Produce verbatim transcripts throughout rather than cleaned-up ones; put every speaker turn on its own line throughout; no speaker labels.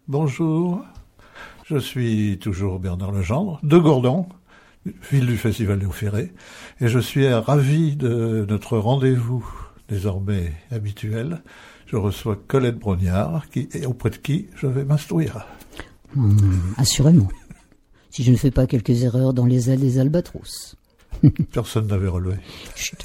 Bonjour, je suis toujours Bernard Legendre, de Gourdon, ville du Festival Léo Ferré, et je suis ravi de notre rendez-vous désormais habituel. Je reçois Colette Brognard, qui, auprès de qui je vais m'instruire.
Mmh, assurément. Si je ne fais pas quelques erreurs dans les ailes des albatros.
Personne n'avait relevé.
Chut.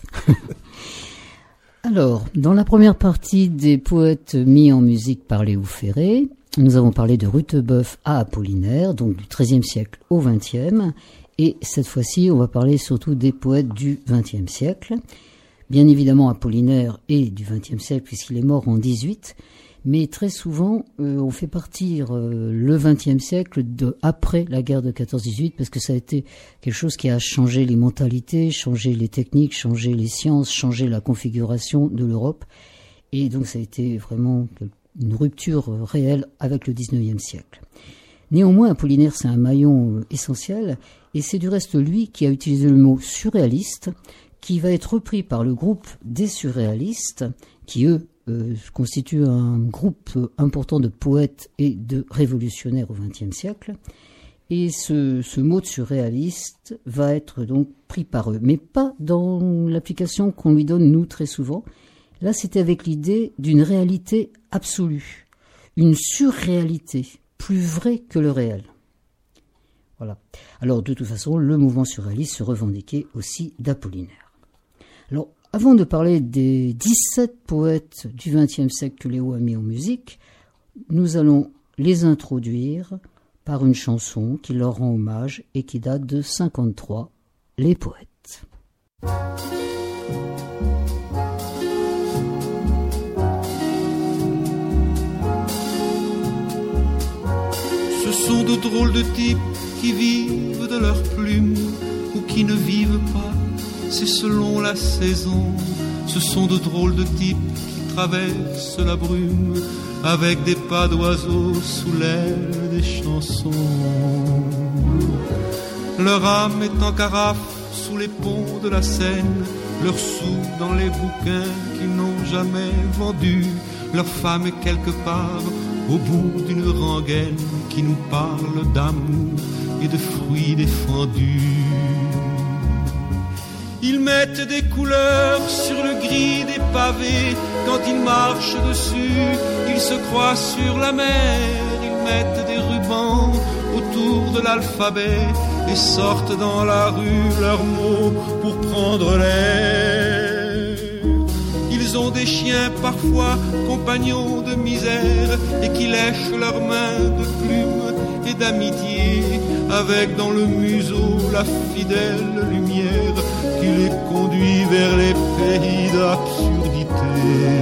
Alors, dans la première partie des poètes mis en musique par Léo Ferré, nous avons parlé de Rutebeuf à Apollinaire, donc du treizième siècle au vingtième, et cette fois-ci, on va parler surtout des poètes du vingtième siècle. Bien évidemment, Apollinaire est du vingtième siècle puisqu'il est mort en dix-huit, mais très souvent, euh, on fait partir euh, le vingtième siècle de après la guerre de quatorze dix-huit, parce que ça a été quelque chose qui a changé les mentalités, changé les techniques, changé les sciences, changé la configuration de l'Europe, et donc ça a été vraiment une rupture réelle avec le dix-neuvième siècle. Néanmoins, Apollinaire, c'est un maillon essentiel, et c'est du reste lui qui a utilisé le mot surréaliste, qui va être repris par le groupe des surréalistes, qui eux euh, constituent un groupe important de poètes et de révolutionnaires au vingtième siècle. Et ce, ce mot de surréaliste va être donc pris par eux, mais pas dans l'application qu'on lui donne nous très souvent. Là, c'était avec l'idée d'une réalité absolue, une surréalité, plus vraie que le réel. Voilà. Alors, de toute façon, le mouvement surréaliste se revendiquait aussi d'Apollinaire. Alors, avant de parler des dix-sept poètes du vingtième siècle que Léo a mis en musique, nous allons les introduire par une chanson qui leur rend hommage et qui date de cinquante-trois, Les Poètes.
Ce sont de drôles de types qui vivent de leurs plumes ou qui ne vivent pas, c'est selon la saison. Ce sont de drôles de types qui traversent la brume avec des pas d'oiseaux sous l'aile des chansons. Leur âme est en carafe sous les ponts de la Seine, leurs sous dans les bouquins qu'ils n'ont jamais vendus. Leur femme est quelque part au bout d'une rengaine qui nous parle d'amour et de fruits défendus. Ils mettent des couleurs sur le gris des pavés. Quand ils marchent dessus, ils se croient sur la mer. Ils mettent des rubans autour de l'alphabet et sortent dans la rue leurs mots pour prendre l'air. Ils ont des chiens parfois compagnons de misère et qui lèchent leurs mains de plumes et d'amitié, avec dans le museau la fidèle lumière qui les conduit vers les pays d'absurdité.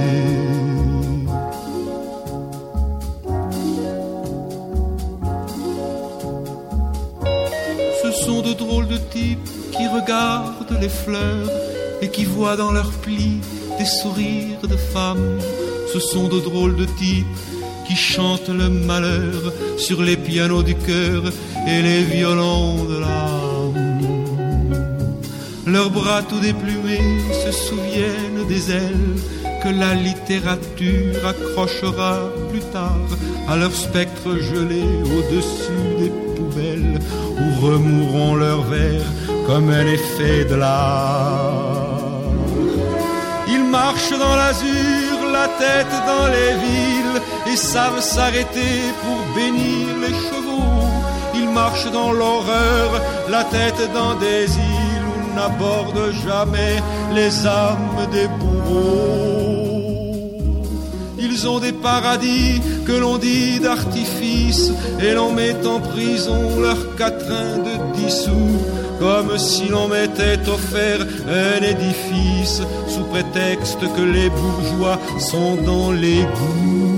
Ce sont de drôles de types qui regardent les fleurs et qui voient dans leurs plis des sourires de femmes. Ce sont de drôles de types qui chantent le malheur sur les pianos du cœur et les violons de l'âme. Leurs bras tout déplumés se souviennent des ailes que la littérature accrochera plus tard à leurs spectres gelés au-dessus des poubelles où remourront leurs vers comme un effet de l'art. Ils marchent dans l'azur, la tête dans les villes et savent s'arrêter pour bénir les chevaux. Ils marchent dans l'horreur, la tête dans des îles où n'abordent jamais les âmes des bourreaux. Ils ont des paradis que l'on dit d'artifice et l'on met en prison leurs quatrains de dix sous, comme si l'on m'était offert un édifice sous prétexte que les bourgeois sont dans l'égout.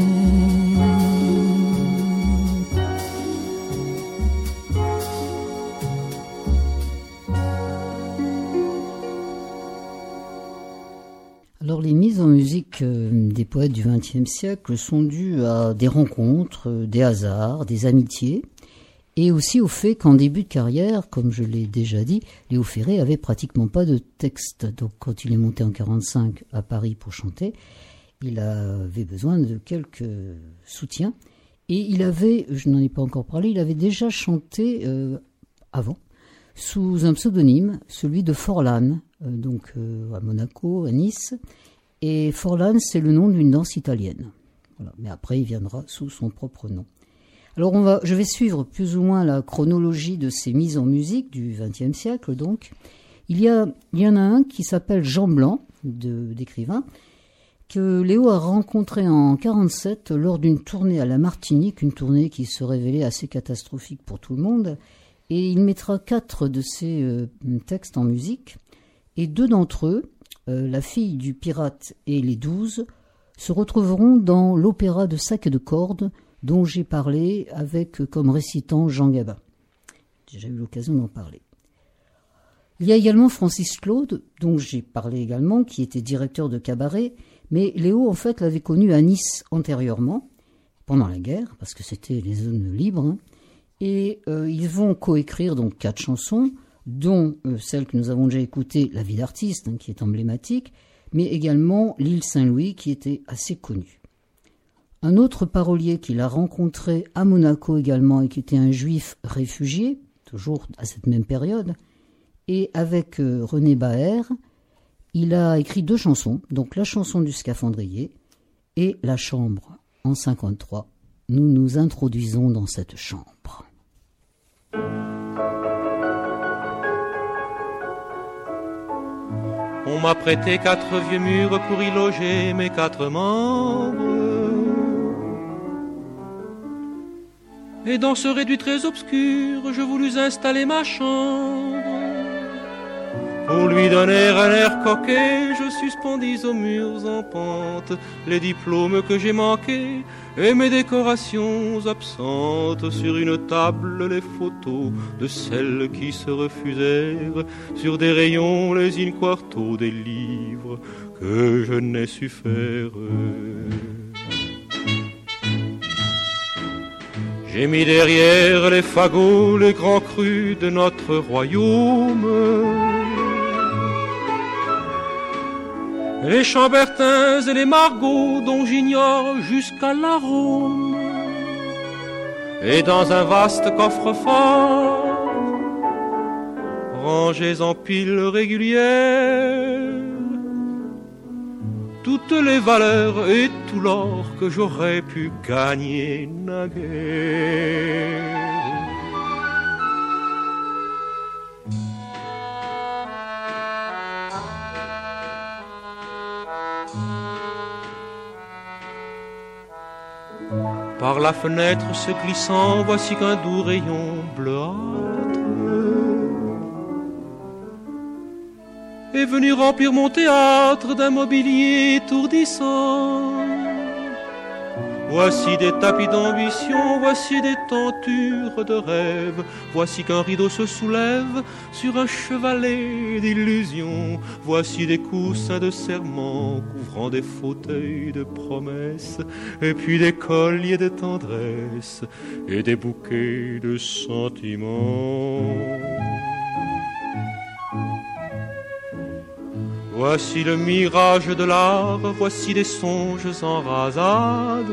Alors les mises en musique euh, des poètes du vingtième siècle sont dues à des rencontres, euh, des hasards, des amitiés, et aussi au fait qu'en début de carrière, comme je l'ai déjà dit, Léo Ferré avait pratiquement pas de texte. Donc quand il est monté en quarante-cinq à Paris pour chanter, il avait besoin de quelques soutiens. Et il avait, je n'en ai pas encore parlé, il avait déjà chanté euh, avant, sous un pseudonyme, celui de Forlane, euh, donc euh, à Monaco, à Nice. Et Forlane, c'est le nom d'une danse italienne. Voilà. Mais après, il viendra sous son propre nom. Alors, on va, je vais suivre plus ou moins la chronologie de ces mises en musique du vingtième siècle, donc. Il y, a, il y en a un qui s'appelle Jean Blanc, de, d'écrivain, que Léo a rencontré en quarante-sept lors d'une tournée à la Martinique, une tournée qui se révélait assez catastrophique pour tout le monde. Et il mettra quatre de ses euh, textes en musique. Et deux d'entre eux, euh, La fille du pirate et Les douze, se retrouveront dans l'opéra de sac et de cordes dont j'ai parlé avec euh, comme récitant Jean Gabin. J'ai déjà eu l'occasion d'en parler. Il y a également Francis Claude, dont j'ai parlé également, qui était directeur de cabaret, mais Léo, en fait, l'avait connu à Nice antérieurement, pendant la guerre, parce que c'était les zones libres, hein, et euh, ils vont coécrire donc quatre chansons, dont euh, celle que nous avons déjà écoutée, La vie d'artiste, hein, qui est emblématique, mais également L'île Saint-Louis, qui était assez connue. Un autre parolier qu'il a rencontré à Monaco également, et qui était un juif réfugié, toujours à cette même période, et avec euh, René Baer, il a écrit deux chansons, donc la chanson du scaphandrier et La chambre. En cinquante-trois, nous nous introduisons dans cette chambre.
On m'a prêté quatre vieux murs pour y loger mes quatre membres. Et dans ce réduit très obscur, je voulus installer ma chambre. Pour lui donner un air coquet, je suspendis aux murs en pente les diplômes que j'ai manqués et mes décorations absentes. Sur une table, les photos de celles qui se refusèrent. Sur des rayons, les in quarto des livres que je n'ai su faire. J'ai mis derrière les fagots les grands crus de notre royaume. Les chambertins et les margots dont j'ignore jusqu'à l'arôme. Et dans un vaste coffre-fort, rangés en piles régulières, toutes les valeurs et tout l'or que j'aurais pu gagner naguère. Par la fenêtre se glissant, voici qu'un doux rayon bleuâtre est venu remplir mon théâtre d'un mobilier étourdissant. Voici des tapis d'ambition, voici des tentures de rêve. Voici qu'un rideau se soulève sur un chevalet d'illusions. Voici des coussins de serment couvrant des fauteuils de promesses. Et puis des colliers de tendresse et des bouquets de sentiments. Voici le mirage de l'art, voici des songes en rasade.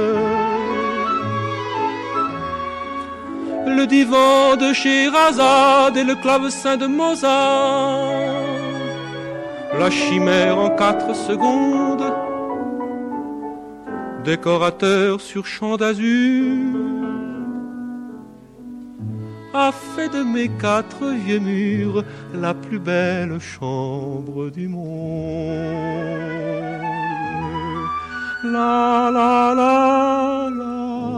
Le divan de Scheherazade et le clavecin de Mozart. La chimère en quatre secondes, décorateur sur champ d'azur, a fait de mes quatre vieux murs la plus belle chambre du monde. La la la la.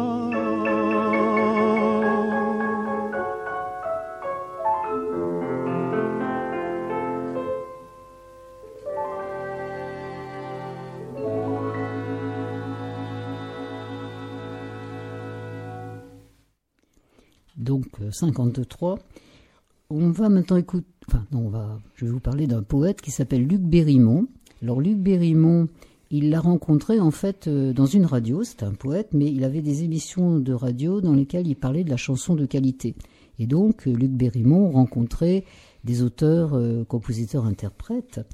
Donc cinquante-trois. On va maintenant écouter, enfin non, on va, je vais vous parler d'un poète qui s'appelle Luc Bérimont. Alors Luc Bérimont, il l'a rencontré en fait dans une radio, c'est un poète, mais il avait des émissions de radio dans lesquelles il parlait de la chanson de qualité. Et donc Luc Bérimont rencontrait des auteurs, euh, compositeurs, interprètes.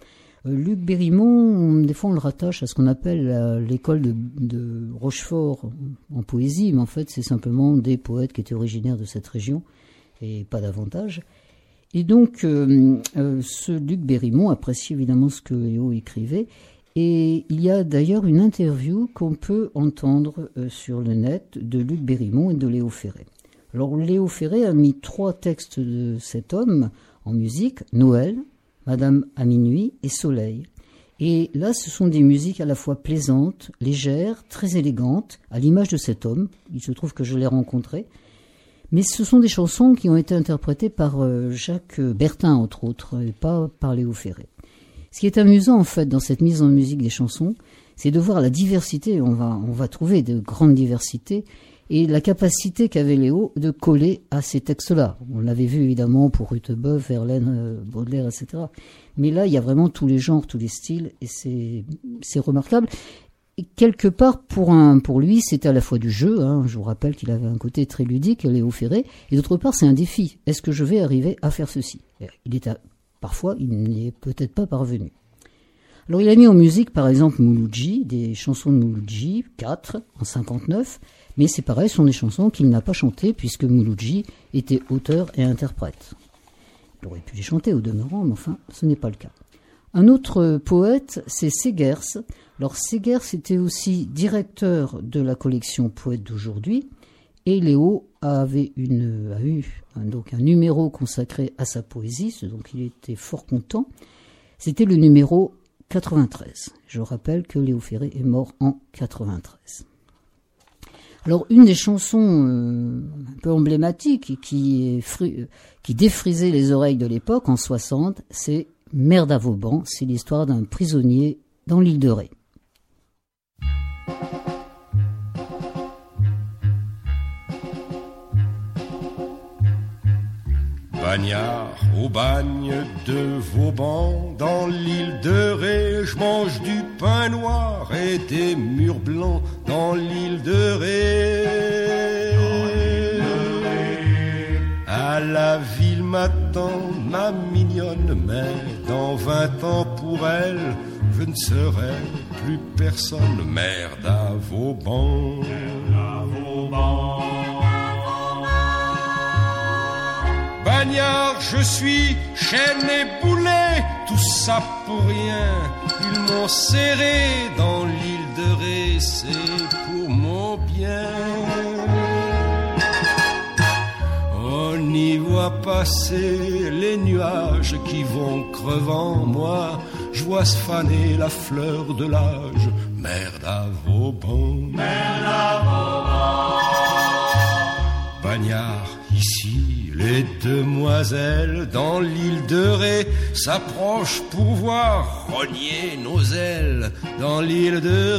Euh, Luc Bérimont, des fois on le rattache à ce qu'on appelle euh, l'école de, de Rochefort en poésie, mais en fait c'est simplement des poètes qui étaient originaires de cette région, et pas davantage. Et donc euh, euh, ce Luc Bérimont apprécie évidemment ce que Léo écrivait, et il y a d'ailleurs une interview qu'on peut entendre euh, sur le net de Luc Bérimont et de Léo Ferré. Alors Léo Ferré a mis trois textes de cet homme en musique, Noël, Madame à minuit et Soleil. Et là, ce sont des musiques à la fois plaisantes, légères, très élégantes, à l'image de cet homme. Il se trouve que je l'ai rencontré. Mais ce sont des chansons qui ont été interprétées par Jacques Bertin, entre autres, et pas par Léo Ferré. Ce qui est amusant, en fait, dans cette mise en musique des chansons, c'est de voir la diversité. On va, on va trouver de grandes diversités. Et la capacité qu'avait Léo de coller à ces textes-là. On l'avait vu évidemment pour Rutebeuf, Verlaine, Baudelaire, et cetera. Mais là, il y a vraiment tous les genres, tous les styles, et c'est, c'est remarquable. Et quelque part, pour, un, pour lui, c'était à la fois du jeu, hein. Je vous rappelle qu'il avait un côté très ludique, Léo Ferré, et d'autre part, c'est un défi. Est-ce que je vais arriver à faire ceci ? Il est à, parfois, il n'y est peut-être pas parvenu. Alors il a mis en musique par exemple Mouloudji, des chansons de Mouloudji, quatre en cinquante-neuf, mais c'est pareil, ce sont des chansons qu'il n'a pas chantées puisque Mouloudji était auteur et interprète. Il aurait pu les chanter au demeurant, mais enfin ce n'est pas le cas. Un autre poète, c'est Segers. Alors Segers était aussi directeur de la collection Poètes d'aujourd'hui, et Léo avait une, a eu un, donc un numéro consacré à sa poésie, ce dont il était fort content. C'était le numéro quatre-vingt-treize. Je rappelle que Léo Ferré est mort en quatre-vingt-treize. Alors, une des chansons euh, un peu emblématiques qui, est fri- qui défrisait les oreilles de l'époque, en soixante, c'est « Merde à Vauban ». C'est l'histoire d'un prisonnier dans l'île de Ré.
Bagnard au bagne de Vauban, dans l'île de Ré, je mange du pain noir et des murs blancs dans l'île de Ré. À la ville m'attend ma mignonne, mais dans vingt ans pour elle, je ne serai plus personne. Merde à Vauban. Merde à Vauban. Bagnard, je suis chaîne et boulet, tout ça pour rien. Ils m'ont serré dans l'île de Ré, c'est pour mon bien. On y voit passer les nuages qui vont crevant, moi je vois se faner la fleur de l'âge. Merde à Vauban. Merde à Vauban. Bagnard, ici les demoiselles dans l'île de Ré s'approchent pour voir rogner nos ailes dans l'île de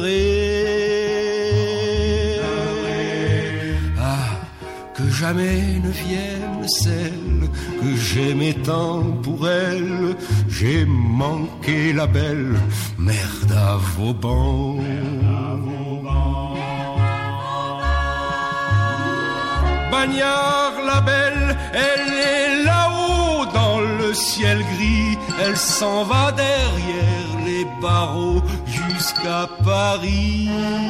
Ré. Ah, que jamais ne vienne celle que j'aimais tant pour elle. J'ai manqué la belle. Merde à Vauban. Bagnard, la belle, elle est là-haut dans le ciel gris. Elle s'en va derrière les barreaux jusqu'à Paris.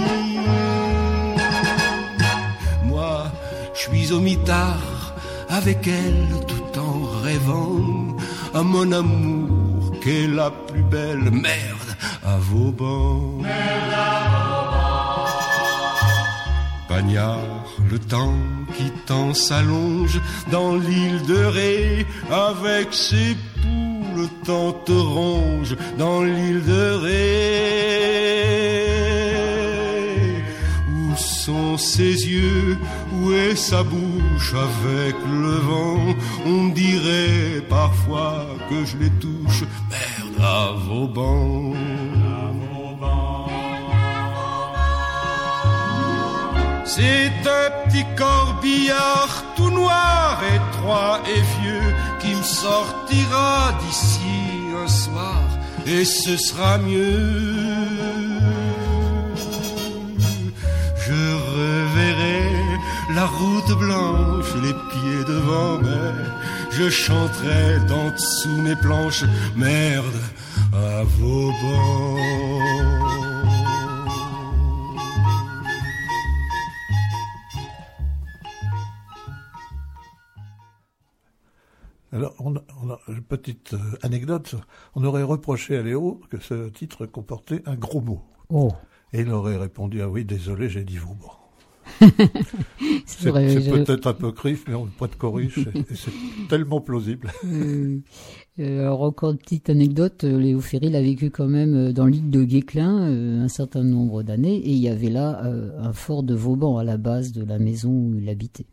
Moi, je suis au mitard avec elle tout en rêvant à mon amour qu'est la plus belle. Merde à Vauban. Merde à Vauban. Bagnard, le temps qui tant s'allonge dans l'île de Ré, avec ses poules, le temps te ronge dans l'île de Ré. Où sont ses yeux, où est sa bouche avec le vent? On dirait parfois que je les touche. Merde à Vauban. C'est un petit corbillard tout noir, étroit et vieux, qui me sortira d'ici un soir, et ce sera mieux. Je reverrai la route blanche, les pieds devant, mais je chanterai d'en dessous mes planches. Merde à Vauban.
Alors, on a, on a une petite euh, anecdote. On aurait reproché à Léo que ce titre comportait un gros mot.
Oh.
Et il aurait répondu, ah oui, désolé, j'ai dit Vauban.
c'est
c'est
vrai,
c'est
je...
peut-être un peu crif, mais on pas de corrige, et, et c'est tellement plausible.
Euh, alors, encore une petite anecdote, Léo Ferré l'a vécu quand même dans l'île de Guesclin euh, un certain nombre d'années, et il y avait là euh, un fort de Vauban à la base de la maison où il habitait.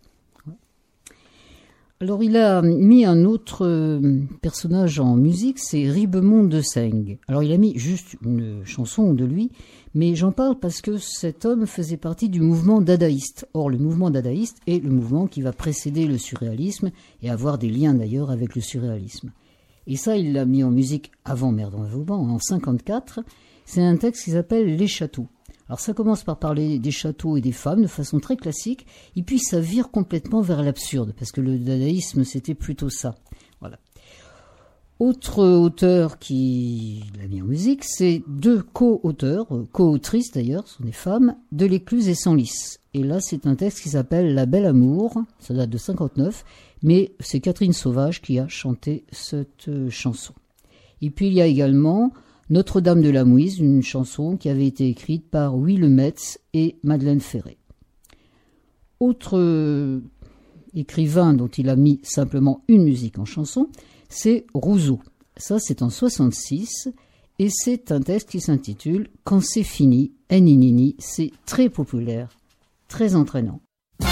Alors, il a mis un autre euh, personnage en musique, c'est Ribemont de Seng. Alors, il a mis juste une chanson de lui, mais j'en parle parce que cet homme faisait partie du mouvement dadaïste. Or, le mouvement dadaïste est le mouvement qui va précéder le surréalisme et avoir des liens d'ailleurs avec le surréalisme. Et ça, il l'a mis en musique avant Merde en Vauban, en cinquante-quatre. C'est un texte qui s'appelle « Les châteaux ». Alors ça commence par parler des châteaux et des femmes de façon très classique, et puis ça vire complètement vers l'absurde, parce que le dadaïsme c'était plutôt ça. Voilà. Autre auteur qui l'a mis en musique, c'est deux co-auteurs, co-autrices d'ailleurs, ce sont des femmes, de l'Écluse et Senlis. Et là c'est un texte qui s'appelle La Belle Amour, ça date de cinquante-neuf, mais c'est Catherine Sauvage qui a chanté cette chanson. Et puis il y a également Notre-Dame de la Mouise, une chanson qui avait été écrite par Louis Lemetz et Madeleine Ferré. Autre euh, écrivain dont il a mis simplement une musique en chanson, c'est Rousseau. Ça, c'est en soixante-six, et c'est un texte qui s'intitule « Quand c'est fini, Ninini ». C'est très populaire, très entraînant.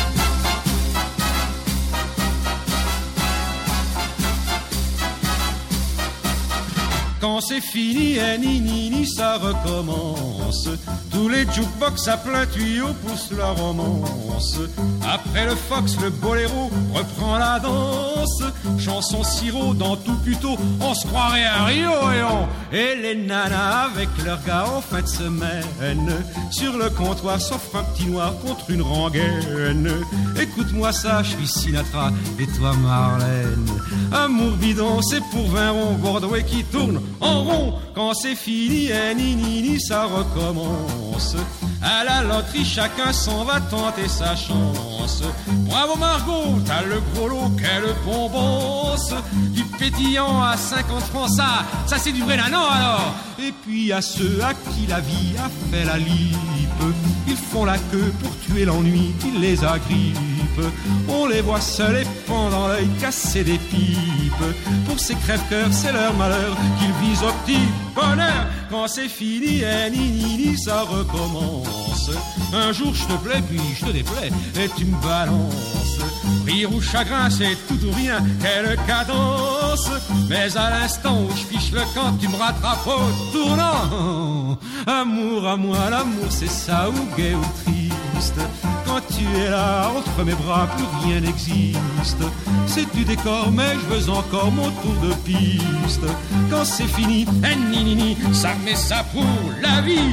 Quand c'est fini, eh, ni, ni, ni, ça recommence. Tous les jukebox à plein tuyau poussent la romance. Après le fox, le boléro reprend la danse. Chanson sirop dans tout puto, on se croirait à Rio et on. Et les nanas avec leurs gars en fin de semaine, sur le comptoir s'offre un petit noir contre une rengaine. Écoute-moi ça, je suis Sinatra et toi Marlène. Amour bidon, c'est pour vingt ronds bordeaux qui tournent en rond. Quand c'est fini, eh, ni, ni, ni, ça recommence. À la loterie, chacun s'en va tenter sa chance. Bravo Margot, t'as le gros lot, quelle bombance. Du pétillant à cinquante francs, ça, ça c'est du vrai nanan alors. Et puis à ceux à qui la vie a fait la lipe, ils font la queue pour tuer l'ennui qui les agrippe. On les voit seuls et pendant l'œil casser des pipes. Pour ces crève-cœurs, c'est leur malheur qu'ils visent au petit bonheur. Quand c'est fini, eh, ni, ni, ni, ça recommence. Un jour je te plais, puis je te déplais, et tu me balances. Rire ou chagrin, c'est tout ou rien, quelle cadence. Mais à l'instant où je fiche le camp, tu me rattrapes au tournant. Amour à moi, l'amour c'est ça, ou gai ou triste. Quand tu es là, entre mes bras, plus rien n'existe. C'est du décor, mais je veux encore mon tour de piste. Quand c'est fini, eh, ni, ni, ni, ça met ça pour la vie.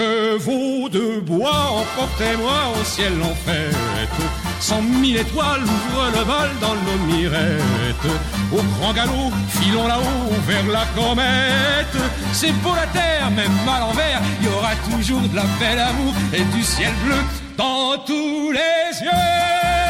Chevaux de bois, emportez-moi au ciel en fête. Cent mille étoiles ouvrent le vol dans nos mirettes. Au grand galop, filons là-haut vers la comète. C'est beau la terre, même à l'envers, il y aura toujours de la belle amour et du ciel bleu dans tous les yeux.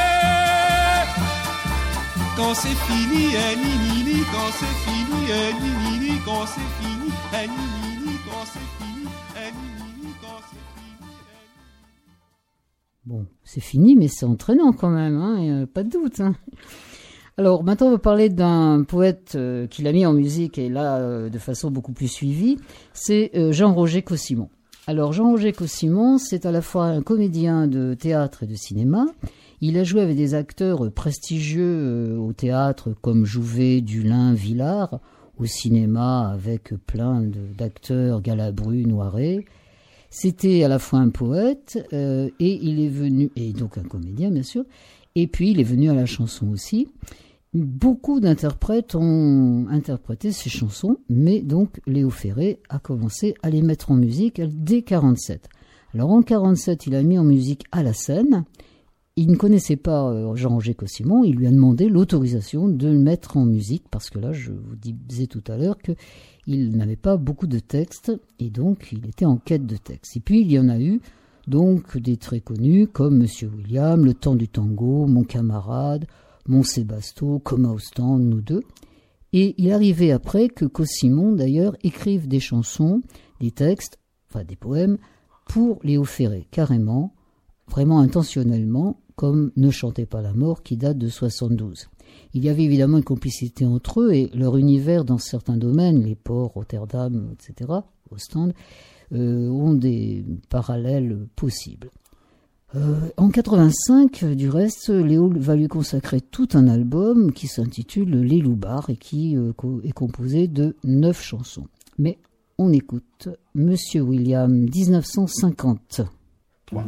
Quand c'est fini, eh, ni, ni, ni, quand c'est fini, eh, ni, ni, ni, quand c'est fini, eh, ni, ni, ni, quand c'est fini, eh, ni, ni, ni, quand c'est fini, eh.
Bon, c'est fini, mais c'est entraînant quand même, hein, y a pas de doute. Hein. Alors maintenant, on va parler d'un poète euh, qui l'a mis en musique, et là, euh, de façon beaucoup plus suivie, c'est euh, Jean-Roger Caussimon. Alors Jean-Roger Caussimon, c'est à la fois un comédien de théâtre et de cinéma. Il a joué avec des acteurs prestigieux euh, au théâtre comme Jouvet, Dulin, Villard, au cinéma avec plein de, d'acteurs, Galabru, Noiret. C'était à la fois un poète euh, et il est venu, et donc un comédien bien sûr, et puis il est venu à la chanson aussi. Beaucoup d'interprètes ont interprété ces chansons, mais donc Léo Ferré a commencé à les mettre en musique dès quarante-sept. Alors en quarante-sept, il a mis en musique À la Seine, il ne connaissait pas euh, Jean-Roger Caussimon, il lui a demandé l'autorisation de le mettre en musique, parce que là, je vous disais tout à l'heure qu'il n'avait pas beaucoup de textes, et donc il était en quête de textes. Et puis il y en a eu donc des très connus, comme Monsieur William, Le temps du tango, Mon camarade, Mon Sébasto, Coma au stand, Nous deux. Et il arrivait après que Caussimon, d'ailleurs, écrive des chansons, des textes, enfin des poèmes, pour Léo Ferré, carrément, vraiment intentionnellement, comme Ne chantez pas la mort, qui date de soixante-douze. Il y avait évidemment une complicité entre eux, et leur univers dans certains domaines, les ports, Rotterdam, et cetera, Ostende, euh, ont des parallèles possibles. Euh, en quatre-vingt-cinq, du reste, Léo va lui consacrer tout un album qui s'intitule Les Loupards et qui euh, co- est composé de neuf chansons. Mais on écoute Monsieur William, dix-neuf cent cinquante.
trois.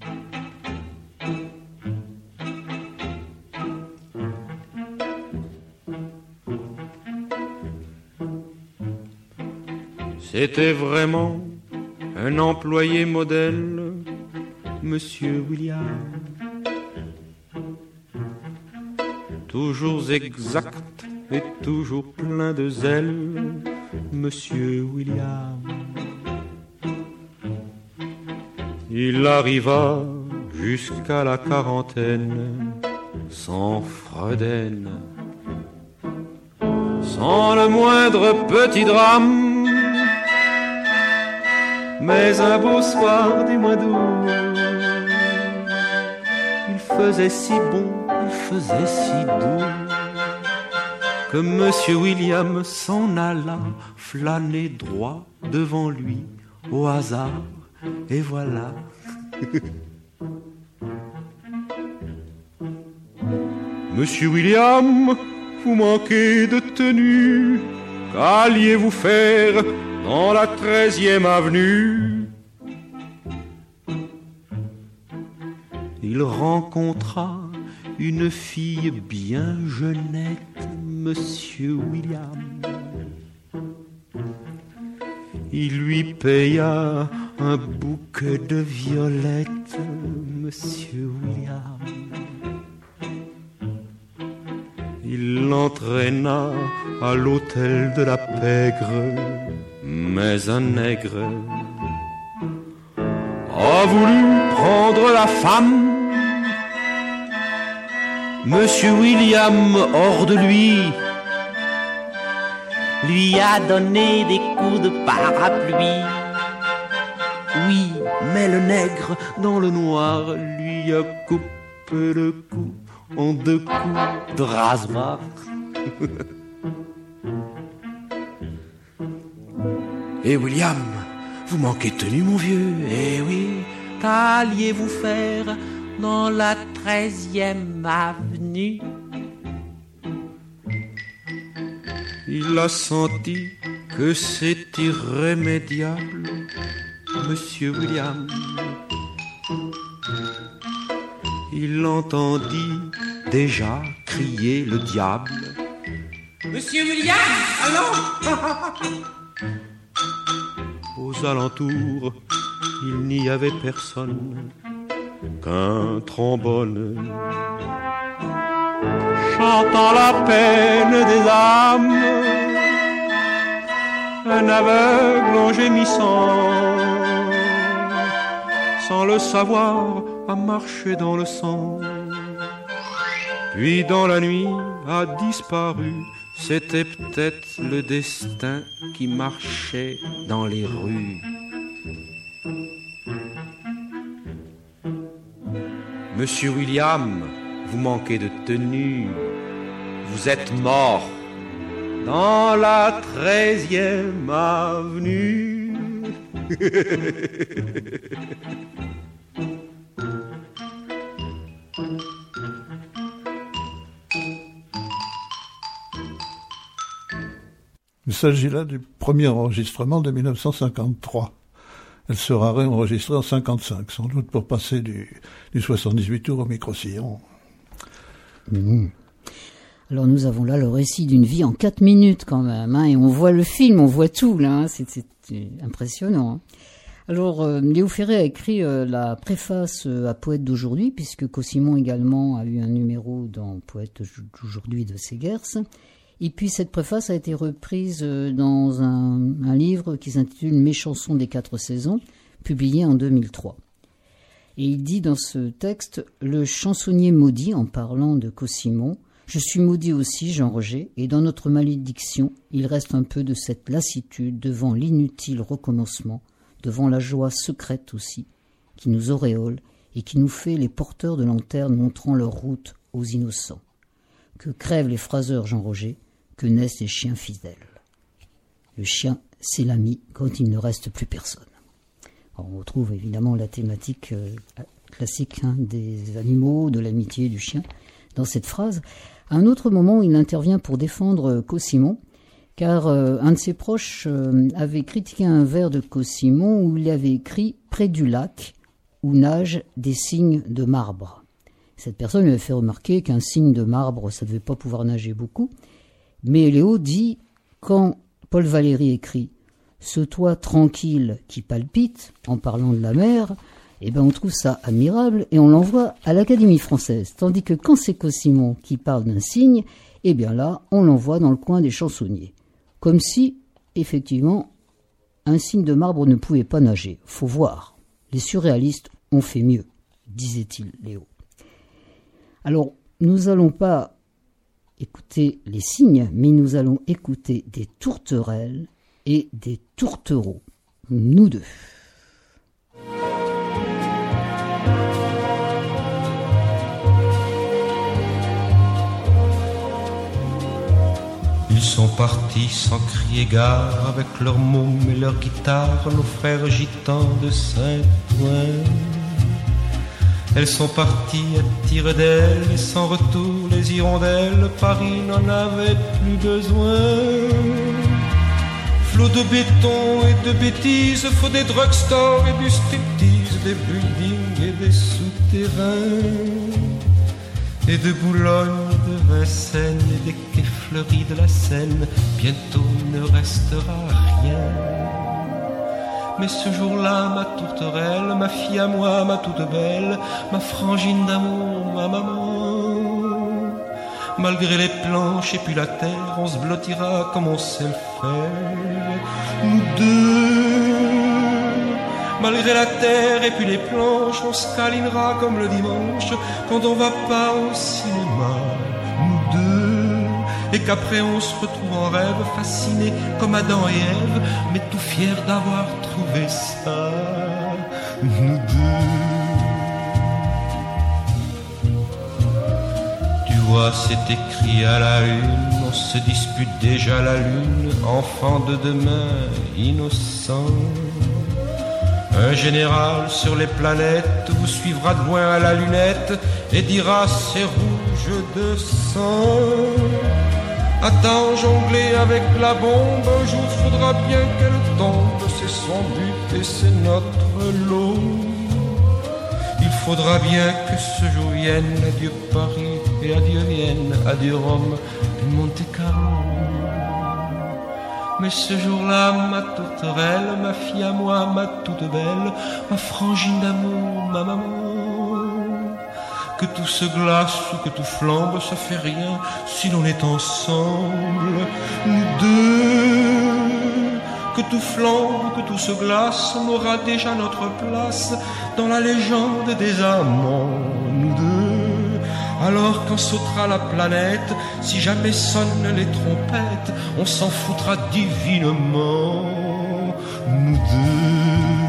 C'était vraiment un employé modèle, Monsieur William. Toujours exact et toujours plein de zèle, Monsieur William. Il arriva jusqu'à la quarantaine sans Freuden, sans le moindre petit drame. Mais un beau soir du mois d'août, il faisait si bon, il faisait si doux, que Monsieur William s'en alla flâner droit devant lui au hasard, et voilà. Monsieur William, vous manquez de tenue, qu'alliez-vous faire dans la treizième avenue? Il rencontra une fille bien jeunette, Monsieur William. Il lui paya un bouquet de violettes, Monsieur William. Il l'entraîna à l'hôtel de la Pègre, mais un nègre a voulu prendre la femme. Monsieur William, hors de lui, lui a donné des coups de parapluie. Oui, mais le nègre dans le noir lui a coupé le cou en deux coups de rasoir. Et William, vous manquez de tenue, mon vieux. Eh oui, qu'alliez-vous faire dans la treizième avenue? Il a senti que c'est irrémédiable, Monsieur William. Il entendit déjà crier le diable. Monsieur William, allons! Aux alentours, il n'y avait personne qu'un trombone chantant la peine des âmes, un aveugle en gémissant, sans le savoir, a marché dans le sang, puis dans la nuit a disparu. C'était peut-être le destin qui marchait dans les rues. Monsieur William, vous manquez de tenue. Vous êtes mort dans la treizième avenue.
Il s'agit là du premier enregistrement de dix-neuf cent cinquante-trois. Elle sera réenregistrée en cinquante-cinq, sans doute pour passer du, du soixante-dix-huit tours au micro-sillon.
Mmh. Alors nous avons là le récit d'une vie en quatre minutes quand même, hein, et on voit le film, on voit tout là, hein, c'est, c'est impressionnant. Hein. Alors, euh, Léo Ferré a écrit euh, la préface euh, à Poète d'aujourd'hui, puisque Cossimon également a eu un numéro dans Poète d'aujourd'hui de Segers. Et puis cette préface a été reprise euh, dans un, un livre qui s'intitule Mes chansons des quatre saisons, publié en deux mille trois. Et il dit dans ce texte « Le chansonnier maudit » en parlant de Cossimon. « Je suis maudit aussi, Jean Roger, et dans notre malédiction, il reste un peu de cette lassitude devant l'inutile recommencement, devant la joie secrète aussi, qui nous auréole et qui nous fait les porteurs de lanternes montrant leur route aux innocents. Que crèvent les phraseurs, Jean Roger, que naissent les chiens fidèles. Le chien, c'est l'ami quand il ne reste plus personne. » Alors, on retrouve évidemment la thématique euh, classique hein, des animaux, de l'amitié du chien, dans cette phrase. À un autre moment, il intervient pour défendre Cossimon, car euh, un de ses proches euh, avait critiqué un vers de Cossimon où il avait écrit « Près du lac, où nagent des cygnes de marbre ». Cette personne lui avait fait remarquer qu'un cygne de marbre, ça ne devait pas pouvoir nager beaucoup. Mais Léo dit, quand Paul Valéry écrit « Ce toit tranquille qui palpite », en parlant de la mer, eh ben on trouve ça admirable et on l'envoie à l'Académie française. Tandis que quand c'est Cossimon qui parle d'un cygne, eh bien là, on l'envoie dans le coin des chansonniers. Comme si, effectivement, un cygne de marbre ne pouvait pas nager. Faut voir. Les surréalistes ont fait mieux, disait-il Léo. Alors, nous n'allons pas écouter les cygnes, mais nous allons écouter des tourterelles et des tourtereaux. Nous deux.
Ils sont partis sans crier gare, avec leurs mômes et leurs guitares, nos frères gitans de Saint-Ouen. Elles sont parties à tire d'aile, et sans retour les hirondelles, Paris n'en avait plus besoin. Flot de béton et de bêtises, faut des drugstores et du striptease, des buildings et des souterrains, et de Boulogne, de Vincennes et des quais fleuris de la Seine. Bientôt il ne restera rien. Mais ce jour-là, ma tourterelle, ma fille à moi, ma toute belle, ma frangine d'amour, ma maman, malgré les planches et puis la terre, on se blottira comme on sait le faire. Nous deux, malgré la terre et puis les planches, on se câlinera comme le dimanche quand on va pas au cinéma. Nous deux, et qu'après on se retrouve en rêve, fascinés comme Adam et Ève, mais tout fiers d'avoir trouvé ça. Nous deux. Tu vois, c'est écrit à la une, on se dispute déjà la lune, enfant de demain, innocent. Un général sur les planètes vous suivra de loin à la lunette et dira c'est rouge de sang. Attends, jongler avec la bombe, un jour faudra bien qu'elle tombe, c'est son but et c'est notre lot. Il faudra bien que ce jour vienne, adieu Paris et adieu Vienne, adieu Rome et Monte Carlo. Mais ce jour-là, ma tourterelle, ma fille à moi, ma toute belle, ma frangine d'amour, ma maman, que tout se glace ou que tout flambe, ça fait rien si l'on est ensemble. Nous deux, que tout flambe ou que tout se glace, on aura déjà notre place dans la légende des amants. Nous deux, alors quand sautera la planète, si jamais sonnent les trompettes, on s'en foutra divinement. Nous deux.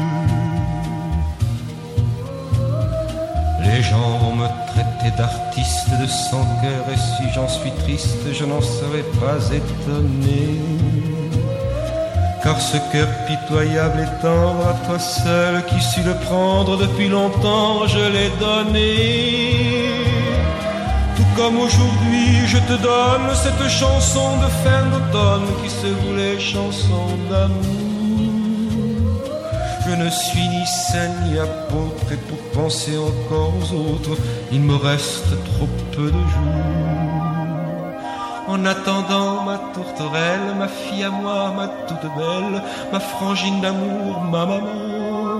Les gens vont me traiter d'artiste de sans cœur, et si j'en suis triste, je n'en serais pas étonné. Car ce cœur pitoyable et tendre, à toi seul qui sus le prendre depuis longtemps, je l'ai donné. Tout comme aujourd'hui, je te donne cette chanson de fin d'automne qui se voulait chanson d'amour. Je ne suis ni saint ni apôtre, et pour penser encore aux autres, il me reste trop peu de jours. En attendant ma tourterelle, ma fille à moi, ma toute belle, ma frangine d'amour, ma maman,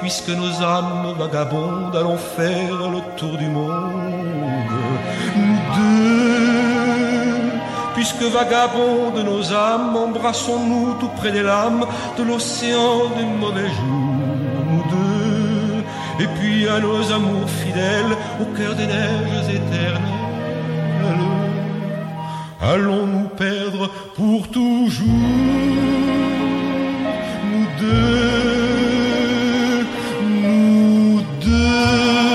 puisque nos âmes vagabondes allons faire le tour du monde. Nous deux, puisque vagabondes nos âmes, embrassons-nous tout près des lames de l'océan des mauvais jours. Nous deux, et puis à nos amours fidèles, au cœur des neiges éternelles, allons nous perdre pour toujours. Nous deux, nous deux.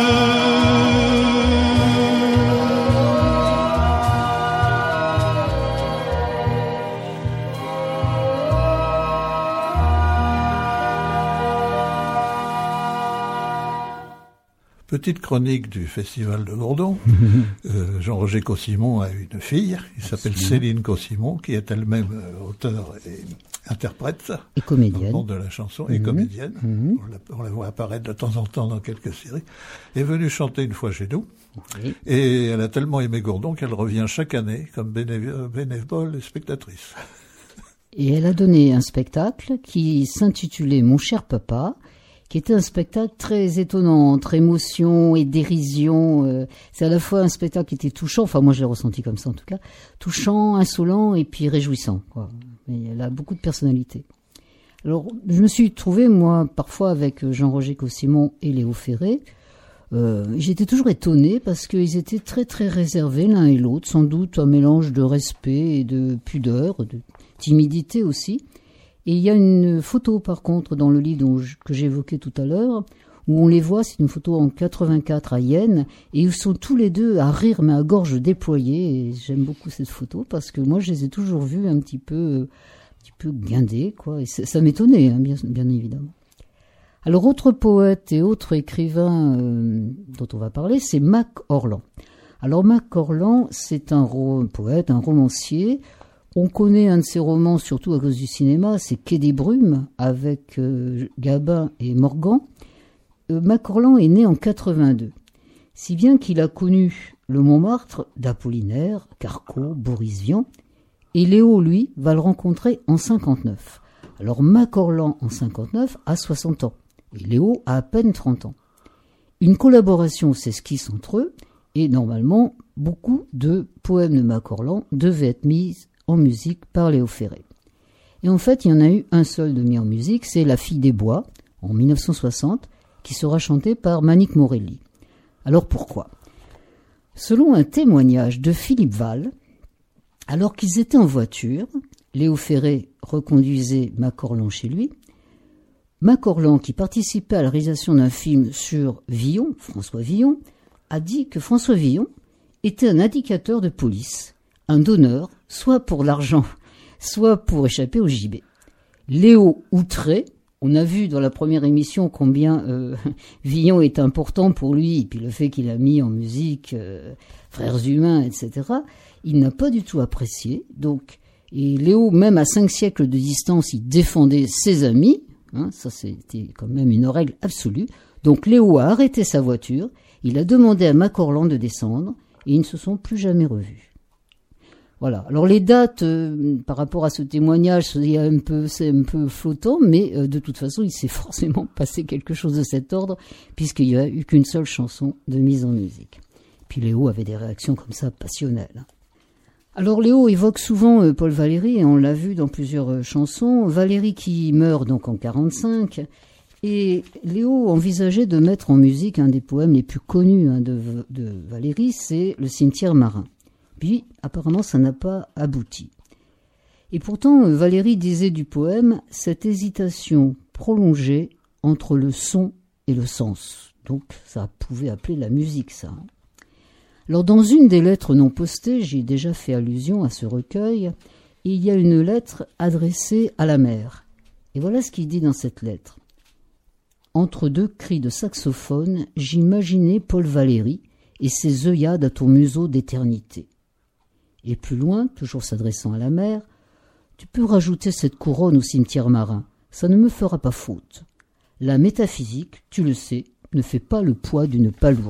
Petite chronique du Festival de Gourdon. euh, Jean-Roger Cossimon a une fille qui s'appelle Céline Cossimon, qui est elle-même euh, auteure et interprète.
Et comédienne.
Au monde de la chanson,
Mmh.
et comédienne.
Mmh.
On, la, on la voit apparaître de temps en temps dans quelques séries. Elle est venue chanter une fois chez nous.
Oui.
Et elle a tellement aimé Gourdon qu'elle revient chaque année comme bénév- bénévole et spectatrice.
Et elle a donné un spectacle qui s'intitulait Mon cher papa, qui était un spectacle très étonnant, entre émotion et dérision. Euh, c'est à la fois un spectacle qui était touchant, enfin moi je l'ai ressenti comme ça en tout cas, touchant, insolent et puis réjouissant, quoi. Mais elle a beaucoup de personnalité. Alors je me suis trouvé moi parfois avec Jean-Roger Cossimon et Léo Ferré. Euh, j'étais toujours étonné parce qu'ils étaient très très réservés l'un et l'autre, sans doute un mélange de respect et de pudeur, de timidité aussi. Et il y a une photo, par contre, dans le livre dont je, que j'évoquais tout à l'heure, où on les voit, c'est une photo en quatre-vingt-quatre à Yenne, et ils sont tous les deux à rire, mais à gorge déployée, et j'aime beaucoup cette photo, parce que moi, je les ai toujours vus un petit peu, un petit peu guindés, quoi, et ça m'étonnait, hein, bien, bien évidemment. Alors, autre poète et autre écrivain euh, dont on va parler, c'est Mac Orlan. Alors, Mac Orlan, c'est un ro- poète, un romancier. On connaît un de ses romans, surtout à cause du cinéma, c'est Quai des Brumes, avec euh, Gabin et Morgan. Euh, Mac Orlan est né en quatre-vingt-deux, si bien qu'il a connu le Montmartre d'Apollinaire, Carco, Boris Vian, et Léo, lui, va le rencontrer en cinquante-neuf. Alors Mac Orlan, en cinquante-neuf, a soixante ans, et Léo a à peine trente ans. Une collaboration s'esquisse entre eux, et normalement, beaucoup de poèmes de Mac Orlan devaient être mis en musique par Léo Ferré. Et en fait, il y en a eu un seul de mis en musique, c'est La Fille des Bois, en mille neuf cent soixante, qui sera chanté par Manick Morelli. Alors pourquoi ? Selon un témoignage de Philippe Val, alors qu'ils étaient en voiture, Léo Ferré reconduisait Mac Orlan chez lui. Mac Orlan, qui participait à la réalisation d'un film sur Villon, François Villon, a dit que François Villon était un indicateur de police, un donneur, soit pour l'argent, soit pour échapper au gibet. Léo outré, on a vu dans la première émission combien euh, Villon est important pour lui, et puis le fait qu'il a mis en musique euh, Frères Humains, et cetera, il n'a pas du tout apprécié. Donc, et Léo, même à cinq siècles de distance, il défendait ses amis, hein, ça c'était quand même une règle absolue. Donc Léo a arrêté sa voiture, il a demandé à Mac Orlan de descendre, et ils ne se sont plus jamais revus. Voilà. Alors les dates euh, par rapport à ce témoignage, c'est un peu, c'est un peu flottant, mais euh, de toute façon, il s'est forcément passé quelque chose de cet ordre, puisqu'il n'y a eu qu'une seule chanson de mise en musique. Puis Léo avait des réactions comme ça passionnelles. Alors Léo évoque souvent euh, Paul Valéry, et on l'a vu dans plusieurs euh, chansons. Valéry qui meurt donc en quarante-cinq, et Léo envisageait de mettre en musique un des poèmes les plus connus hein, de, de Valéry, c'est Le Cimetière marin. Puis, apparemment, ça n'a pas abouti. Et pourtant, Valéry disait du poème « cette hésitation prolongée entre le son et le sens ». Donc, ça pouvait appeler la musique, ça. Alors, dans une des lettres non postées, j'ai déjà fait allusion à ce recueil, il y a une lettre adressée à la mer. Et voilà ce qu'il dit dans cette lettre. « Entre deux cris de saxophone, j'imaginais Paul Valéry et ses œillades à ton museau d'éternité. » Et plus loin, toujours s'adressant à la mer, « Tu peux rajouter cette couronne au cimetière marin, ça ne me fera pas faute. La métaphysique, tu le sais, ne fait pas le poids d'une palourde. »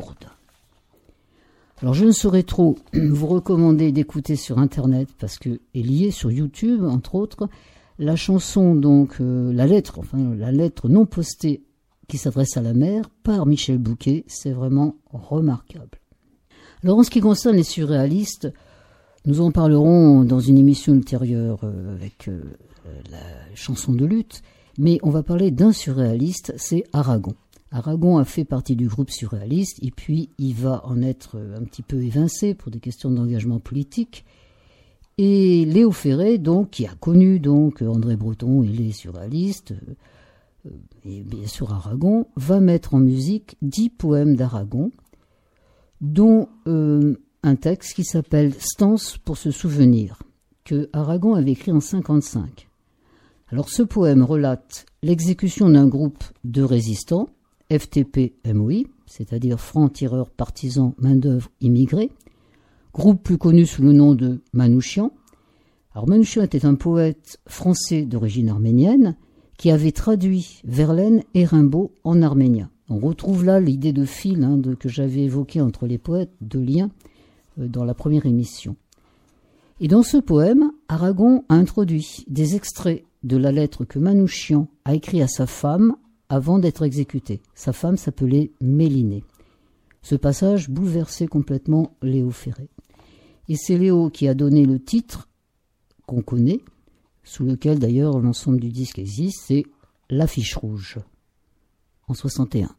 Alors je ne saurais trop vous recommander d'écouter sur Internet, parce que est liée sur YouTube, entre autres, la chanson, donc, euh, la lettre, enfin, la lettre non postée qui s'adresse à la mer par Michel Bouquet. C'est vraiment remarquable. Alors en ce qui concerne les surréalistes, nous en parlerons dans une émission ultérieure avec la chanson de lutte, mais on va parler d'un surréaliste, c'est Aragon. Aragon a fait partie du groupe surréaliste et puis il va en être un petit peu évincé pour des questions d'engagement politique. Et Léo Ferré, donc, qui a connu donc André Breton et les surréalistes, euh, et bien sûr Aragon, va mettre en musique dix poèmes d'Aragon, dont euh, un texte qui s'appelle « Stance pour se souvenir », que Aragon avait écrit en cinquante-cinq. Alors ce poème relate l'exécution d'un groupe de résistants, F T P M O I, c'est-à-dire francs-tireurs partisans main-d'œuvre immigrés, groupe plus connu sous le nom de Manouchian. Alors Manouchian était un poète français d'origine arménienne qui avait traduit Verlaine et Rimbaud en arménien. On retrouve là l'idée de fil hein, de, que j'avais évoquée entre les poètes, de lien euh, dans la première émission. Et dans ce poème, Aragon a introduit des extraits de la lettre que Manouchian a écrite à sa femme avant d'être exécuté. Sa femme s'appelait Mélinée. Ce passage bouleversait complètement Léo Ferré. Et c'est Léo qui a donné le titre qu'on connaît, sous lequel d'ailleurs l'ensemble du disque existe, c'est L'Affiche Rouge, en soixante et un.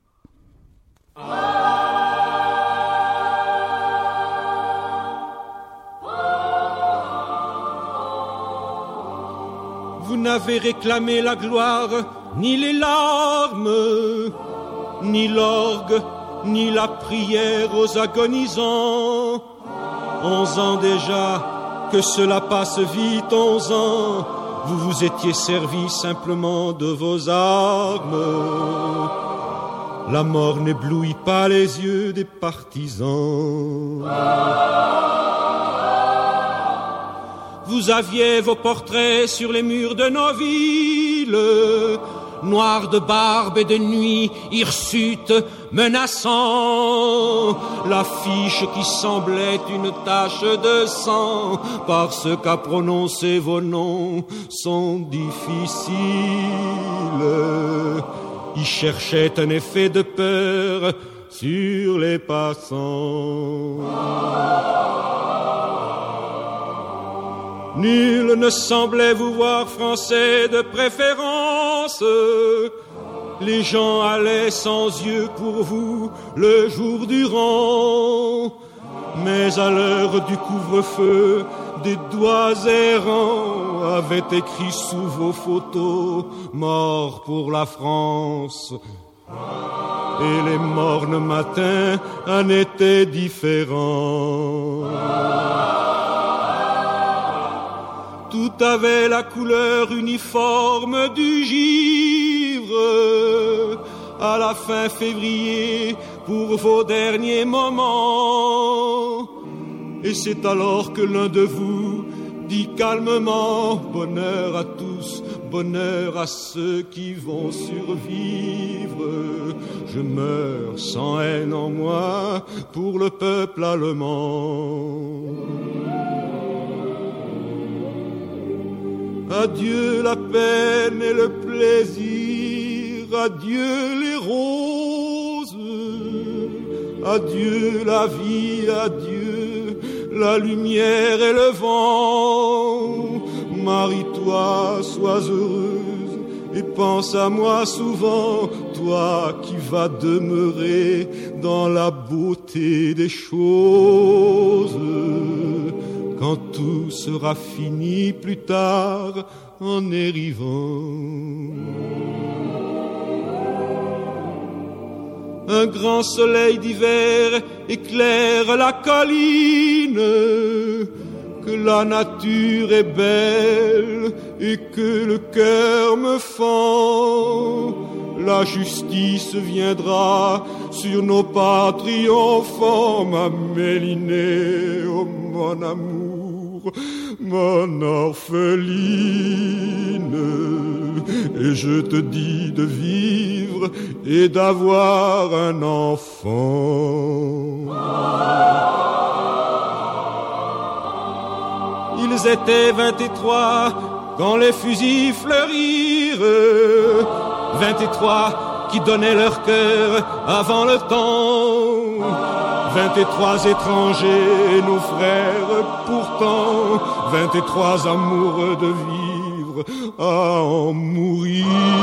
Vous n'avez réclamé la gloire, ni les larmes, ni l'orgue, ni la prière aux agonisants. Onze ans déjà, que cela passe vite, onze ans, vous vous étiez servi simplement de vos armes. La mort n'éblouit pas les yeux des partisans. Vous aviez vos portraits sur les murs de nos villes, noirs de barbe et de nuit, hirsutes, menaçants. L'affiche qui semblait une tache de sang, parce qu'à prononcer vos noms sont difficiles. Ils cherchaient un effet de peur sur les passants. Nul ne semblait vous voir français de préférence. Les gens allaient sans yeux pour vous le jour durant. Mais à l'heure du couvre-feu, des doigts errants avaient écrit sous vos photos « Mort pour la France ». Et les mornes matins en étaient différents. Tout avait la couleur uniforme du givre. À la fin février, pour vos derniers moments. Et c'est alors que l'un de vous dit calmement « Bonheur à tous, bonheur à ceux qui vont survivre. Je meurs sans haine en moi pour le peuple allemand. » Adieu la peine et le plaisir, adieu les roses, adieu la vie, adieu la lumière et le vent. Marie-toi, sois heureuse et pense à moi souvent, toi qui vas demeurer dans la beauté des choses. Quand tout sera fini plus tard en érivant. Un grand soleil d'hiver éclaire la colline, que la nature est belle et que le cœur me fend. La justice viendra sur nos pas triomphants, ma Mélinée, oh mon amour, mon orpheline. Et je te dis de vivre et d'avoir un enfant. Ils étaient vingt-et-trois quand les fusils fleurirent. Vingt-et-trois qui donnaient leur cœur avant le temps. Vingt-et-trois étrangers, nos frères, pourtant, vingt-et-trois amoureux de vivre à en mourir.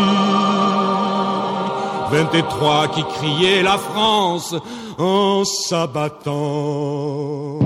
Vingt-et-trois qui criaient la France en s'abattant.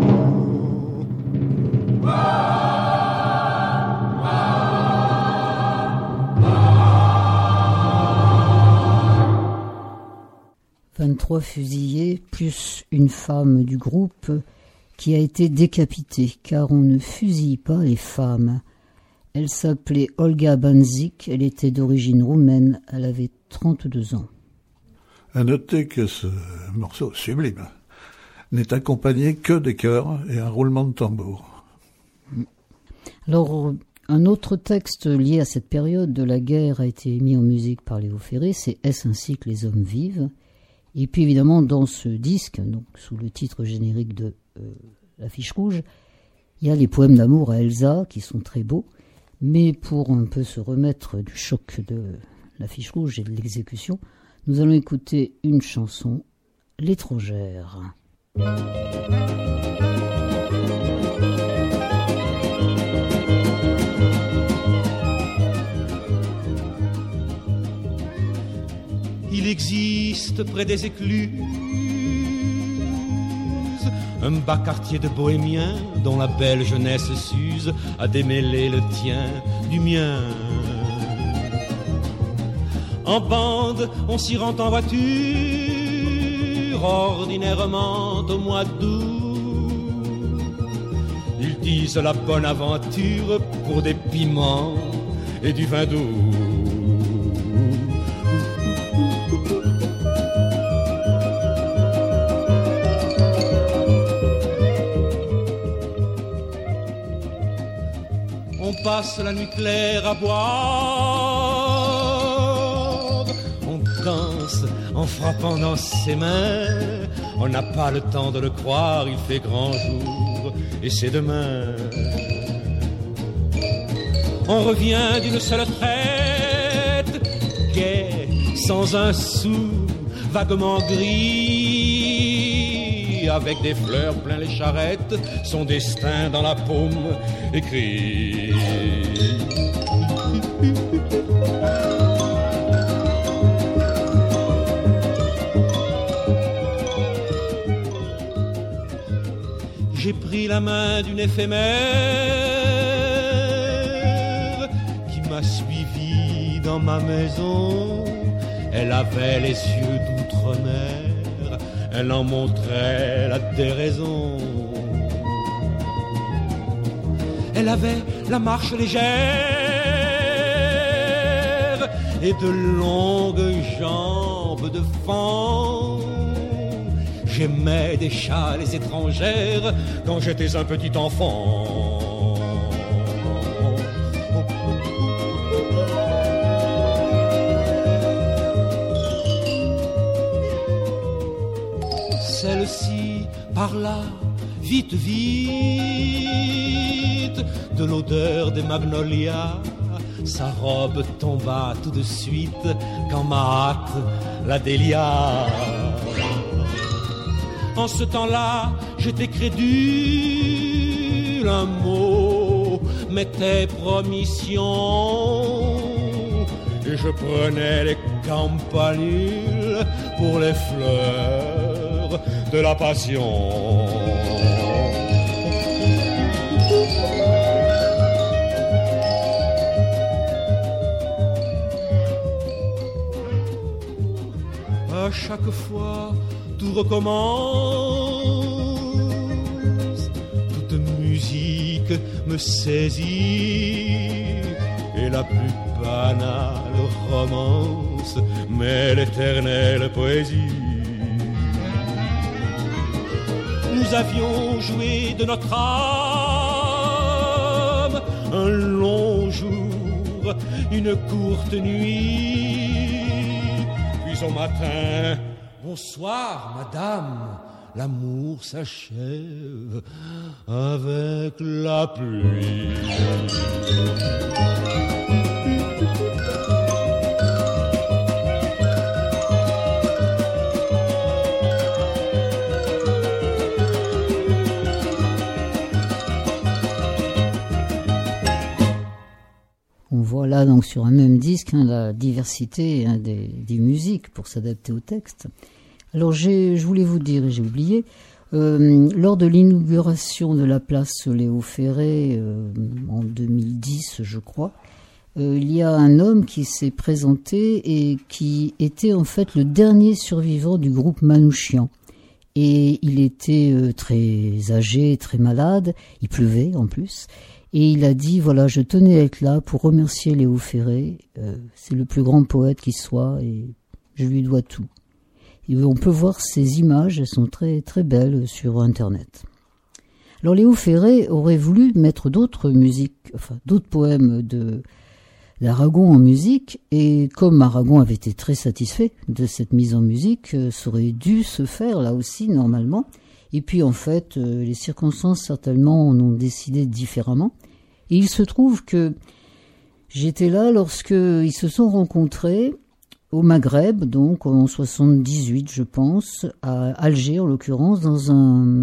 vingt-trois fusillés, plus une femme du groupe qui a été décapitée, car on ne fusille pas les femmes. Elle s'appelait Olga Banzik, elle était d'origine roumaine, elle avait trente-deux ans.
À noter que ce morceau sublime n'est accompagné que des chœurs et un roulement de tambour.
Alors, un autre texte lié à cette période de la guerre a été mis en musique par Léo Ferré, c'est « Est-ce ainsi que les hommes vivent ?» Et puis évidemment, dans ce disque, donc sous le titre générique de euh, l'affiche rouge, il y a les poèmes d'amour à Elsa, qui sont très beaux, mais pour un peu se remettre du choc de l'affiche rouge et de l'exécution, nous allons écouter une chanson, L'étrangère.
Il existe près des écluses un bas quartier de bohémiens dont la belle jeunesse s'use à démêler le tien du mien. En bande, on s'y rend en voiture, ordinairement au mois d'août. Ils disent la bonne aventure pour des piments et du vin doux. On passe la nuit claire à boire, on danse en frappant dans ses mains. On n'a pas le temps de le croire, il fait grand jour et c'est demain. On revient d'une seule traite, gai, sans un sou, vaguement gris, avec des fleurs plein les charrettes, son destin dans la paume écrit. J'ai pris la main d'une éphémère qui m'a suivi dans ma maison. Elle avait les yeux d'outre-mer, elle en montrait la déraison. Elle avait la marche légère et de longues jambes de fan. J'aimais des châles étrangères quand j'étais un petit enfant. Celle-ci par là, vite, vite, de l'odeur des magnolias, sa robe tomba tout de suite quand ma hâte la délia. En ce temps-là, j'étais crédule, un mot m'était promission, et je prenais les campanules pour les fleurs de la passion. À chaque fois, tout recommence, toute musique me saisit, et la plus banale romance, mais l'éternelle poésie. Nous avions joué de notre âme un long jour, une courte nuit, puis au matin, bonsoir, madame, l'amour s'achève avec la pluie.
Voilà, donc sur un même disque, hein, la diversité hein, des, des musiques pour s'adapter au texte. Alors j'ai, je voulais vous dire, et j'ai oublié, euh, lors de l'inauguration de la place Léo Ferré euh, en deux mille dix, je crois, euh, il y a un homme qui s'est présenté et qui était en fait le dernier survivant du groupe Manouchian. Et il était euh, très âgé, très malade, il pleuvait en plus, et il a dit, voilà, je tenais à être là pour remercier Léo Ferré, euh, c'est le plus grand poète qui soit, et je lui dois tout. Et on peut voir ces images, elles sont très très belles sur Internet. Alors Léo Ferré aurait voulu mettre d'autres musiques, enfin d'autres poèmes de d'Aragon en musique, et comme Aragon avait été très satisfait de cette mise en musique, ça aurait dû se faire là aussi normalement. Et puis en fait, les circonstances certainement en ont décidé différemment. Et il se trouve que j'étais là lorsque ils se sont rencontrés au Maghreb, donc en soixante-dix-huit je pense, à Alger en l'occurrence, dans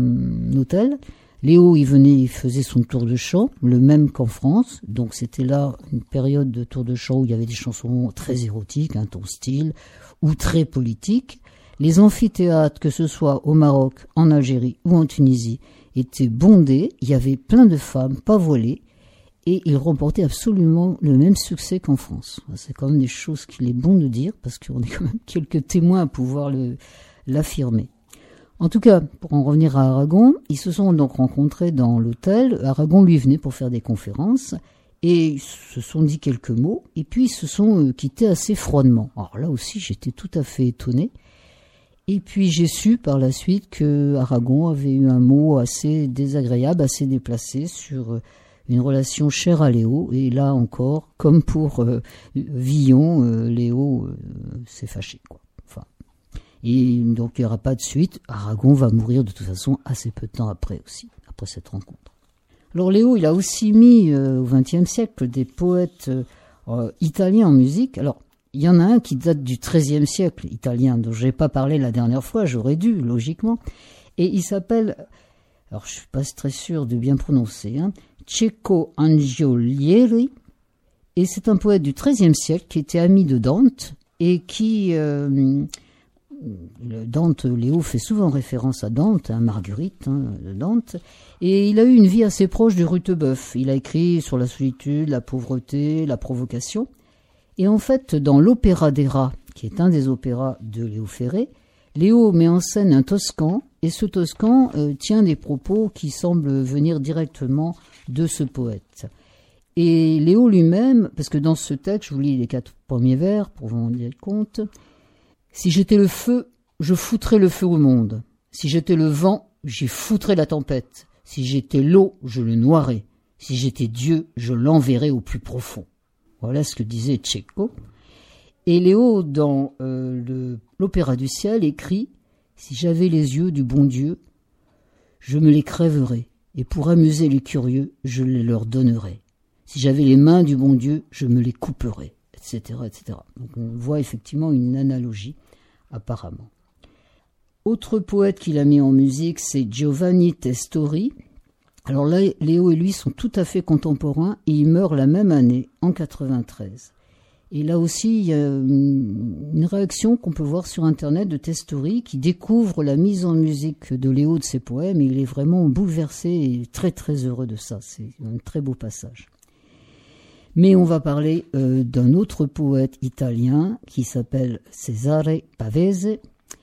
un hôtel. Léo, il venait, il faisait son tour de chant, le même qu'en France. Donc c'était là une période de tour de chant où il y avait des chansons très érotiques, un ton style, ou très politiques. Les amphithéâtres, que ce soit au Maroc, en Algérie ou en Tunisie, étaient bondés. Il y avait plein de femmes, pas voilées, et il remportait absolument le même succès qu'en France. C'est quand même des choses qu'il est bon de dire, parce qu'on est quand même quelques témoins à pouvoir le, l'affirmer. En tout cas, pour en revenir à Aragon, ils se sont donc rencontrés dans l'hôtel. Aragon lui venait pour faire des conférences et ils se sont dit quelques mots et puis ils se sont quittés assez froidement. Alors là aussi, j'étais tout à fait étonné. Et puis j'ai su par la suite que Aragon avait eu un mot assez désagréable, assez déplacé sur une relation chère à Léo. Et là encore, comme pour euh, Villon, euh, Léo euh, s'est fâché, quoi. Et donc il n'y aura pas de suite. Aragon va mourir de toute façon assez peu de temps après aussi, après cette rencontre. Alors Léo, il a aussi mis euh, au vingtième siècle des poètes euh, italiens en musique. Alors il y en a un qui date du treizième siècle italien, dont je n'ai pas parlé la dernière fois, j'aurais dû, logiquement. Et il s'appelle, alors je ne suis pas très sûr de bien prononcer, hein, Cecco Angiolieri. Et c'est un poète du treizième siècle qui était ami de Dante et qui... Euh, Dante, Léo fait souvent référence à Dante, à Marguerite hein, de Dante, et il a eu une vie assez proche du Rutebeuf. Il a écrit sur la solitude, la pauvreté, la provocation. Et en fait, dans l'Opéra des rats, qui est un des opéras de Léo Ferré, Léo met en scène un Toscan, et ce Toscan euh, tient des propos qui semblent venir directement de ce poète. Et Léo lui-même, parce que dans ce texte, je vous lis les quatre premiers vers pour vous en rendre compte. Si j'étais le feu, je foutrais le feu au monde. Si j'étais le vent, j'y foutrais la tempête. Si j'étais l'eau, je le noierais. Si j'étais Dieu, je l'enverrais au plus profond. Voilà ce que disait Cecco. Et Léo, dans euh, le, l'Opéra du ciel, écrit « Si j'avais les yeux du bon Dieu, je me les crèverais, et pour amuser les curieux, je les leur donnerais. Si j'avais les mains du bon Dieu, je me les couperais. » etc., et cetera. Donc on voit effectivement une analogie, apparemment. Autre poète qu'il a mis en musique, c'est Giovanni Testori. Alors là, Léo et lui sont tout à fait contemporains et il meurt la même année, en quatre-vingt-treize. Et là aussi, il y a une réaction qu'on peut voir sur Internet de Testori qui découvre la mise en musique de Léo de ses poèmes et il est vraiment bouleversé et très très heureux de ça. C'est un très beau passage. Mais on va parler euh, d'un autre poète italien qui s'appelle Cesare Pavese.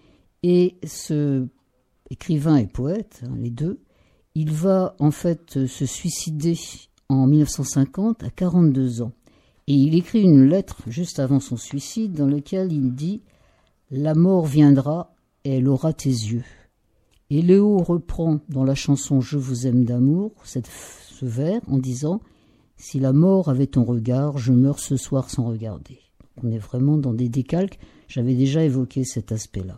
Et ce écrivain et poète, hein, les deux, il va en fait se suicider en mille neuf cent cinquante à quarante-deux ans. Et il écrit une lettre juste avant son suicide dans laquelle il dit « La mort viendra et elle aura tes yeux ». Et Léo reprend dans la chanson « Je vous aime d'amour » cette, ce vers en disant « Si la mort avait ton regard, je meurs ce soir sans regarder. » On est vraiment dans des décalques. J'avais déjà évoqué cet aspect-là.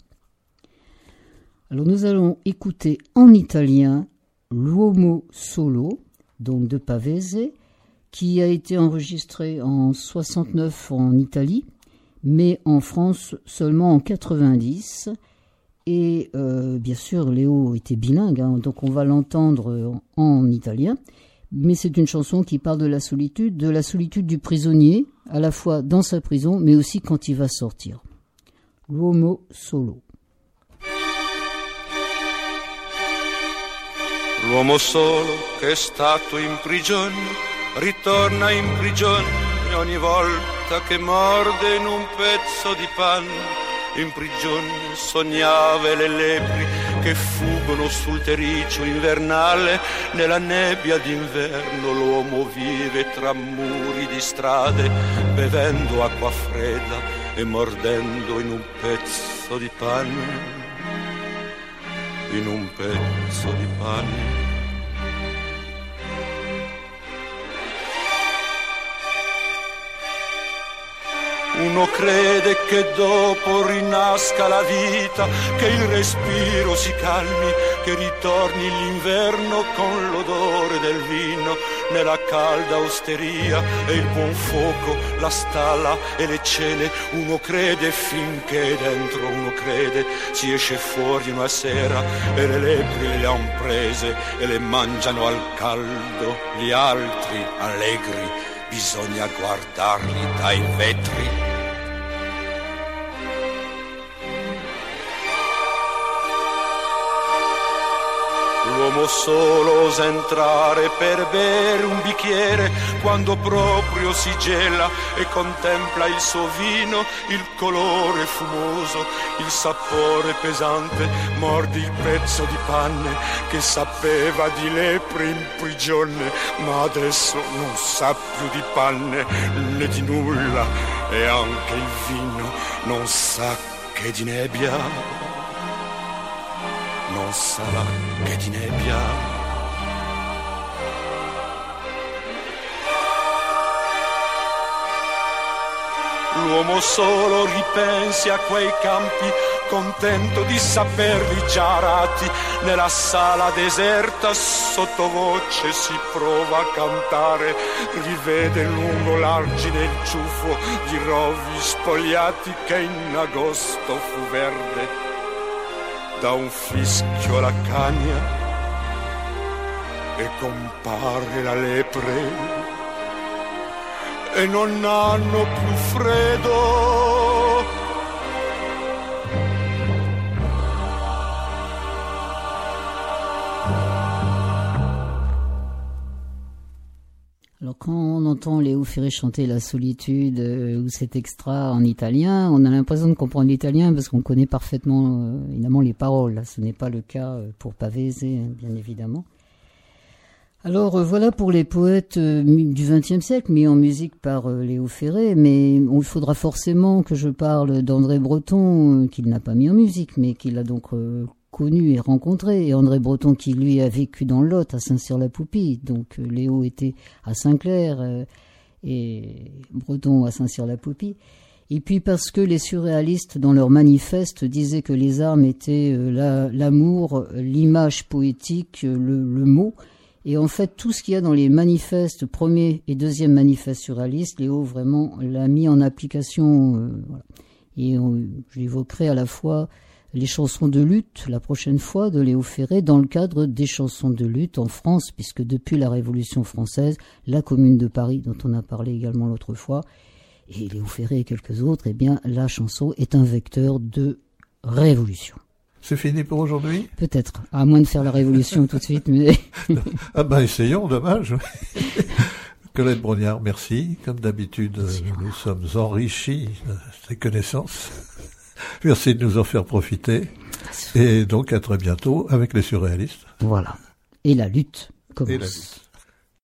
Alors nous allons écouter en italien L'Uomo Solo, donc de Pavese, qui a été enregistré en soixante-neuf en Italie, mais en France seulement en quatre-vingt-dix. Et euh, bien sûr, Léo était bilingue, hein, donc on va l'entendre en, en italien. Mais c'est une chanson qui parle de la solitude, de la solitude du prisonnier, à la fois dans sa prison, mais aussi quand il va sortir. L'uomo solo.
L'uomo solo che è stato in prigione ritorna in prigione ogni volta che morde in un pezzo di panno. In prigione sognava le lepri che fuggono sul terriccio invernale. Nella nebbia d'inverno l'uomo vive tra muri di strade, bevendo acqua fredda e mordendo in un pezzo di pane. In un pezzo di pane. Uno crede che dopo rinasca la vita, che il respiro si calmi, che ritorni l'inverno con l'odore del vino nella calda osteria e il buon fuoco, la stalla e le cene. Uno crede finché dentro uno crede si esce fuori una sera e le lepri le han prese e le mangiano al caldo. Gli altri allegri bisogna guardarli dai vetri. L'uomo solo osa entrare per bere un bicchiere quando proprio si gela e contempla il suo vino, il colore fumoso, il sapore pesante. Morde il pezzo di panne che sapeva di lepre in prigione, ma adesso non sa più di panne né di nulla, e anche il vino non sa che di nebbia. Non sarà che di nebbia. L'uomo solo ripensi a quei campi, contento di saperli già arati. Nella sala deserta sottovoce si prova a cantare, rivede lungo l'argine il ciuffo di rovi spogliati che in agosto fu verde. Da un fischio alla cagna e compare la lepre e non hanno più freddo.
Alors quand on entend Léo Ferré chanter La solitude euh, ou cet extra en italien, on a l'impression de comprendre l'italien parce qu'on connaît parfaitement euh, évidemment les paroles. Ce n'est pas le cas euh, pour Pavese, hein, bien évidemment. Alors euh, voilà pour les poètes euh, du vingtième siècle mis en musique par euh, Léo Ferré, mais il faudra forcément que je parle d'André Breton, euh, qu'il n'a pas mis en musique, mais qu'il a donc euh, connu et rencontré, et André Breton qui lui a vécu dans le Lot à Saint-Cyr-la-Poupie. Donc euh, Léo était à Saint-Clair euh, et Breton à Saint-Cyr-la-Poupie. Et puis parce que les surréalistes dans leur manifeste disaient que les armes étaient euh, la, l'amour, l'image poétique, le, le mot. Et en fait tout ce qu'il y a dans les manifestes, premier et deuxième manifeste surréaliste, Léo vraiment l'a mis en application. Euh, voilà. Et on, je l'évoquerai à la fois les chansons de lutte, la prochaine fois, de Léo Ferré, dans le cadre des chansons de lutte en France, puisque depuis la Révolution française, la Commune de Paris, dont on a parlé également l'autre fois, et Léo Ferré et quelques autres, eh bien, la chanson est un vecteur de révolution.
C'est fini pour aujourd'hui ?
Peut-être, à moins de faire la révolution tout de suite, mais...
Ah ben, essayons, dommage. Colette Brognard, merci. Comme d'habitude, nous sommes enrichis de ces connaissances. Merci de nous en faire profiter. Et donc à très bientôt avec les surréalistes.
Voilà. Et la lutte commence.
Et la lutte.